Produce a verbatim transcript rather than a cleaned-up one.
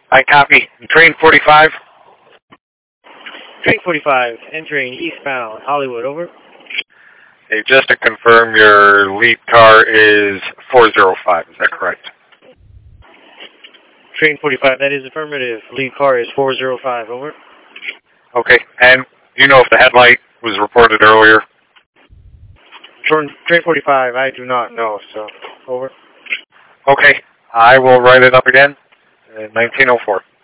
I copy. Train forty-five. Train forty-five, entering eastbound Hollywood, over. Hey, just to confirm, your lead car is four zero five, is that correct? Train forty-five, that is affirmative. Lead car is four zero five, over. Okay, and do you know if the headlight was reported earlier? Train forty-five, I do not know, so, over. Okay, I will write it up again, uh, nineteen oh four.